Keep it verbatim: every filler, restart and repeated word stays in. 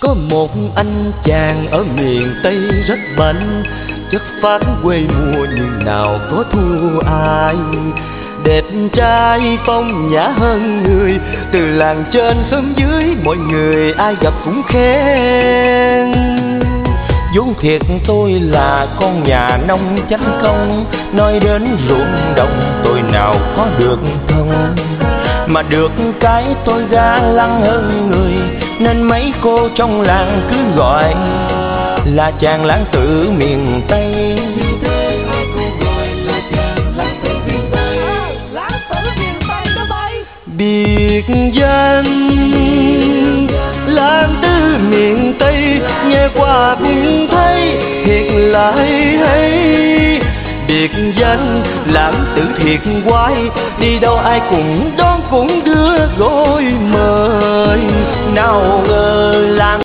Có một anh chàng ở miền Tây rất mạnh, chất phát quê mùa nhưng nào có thua ai. Đẹp trai phong nhã hơn người, từ làng trên xóm dưới mọi người ai gặp cũng khen. vốn thiệt tôi là con nhà nông chánh công, nói đến ruộng đồng tôi nào có được thông. Mà được cái tôi ga lăng hơn người, nên mấy cô trong làng cứ gọi là chàng lãng tử miền Tây. Biệt danh lãng tử miền Tây, nghe qua cũng thấy thiệt lại hay. Biệt danh lãng tử thiệt quái, đi đâu ai cũng đón cũng đưa gối mời. Nào ngờ lãng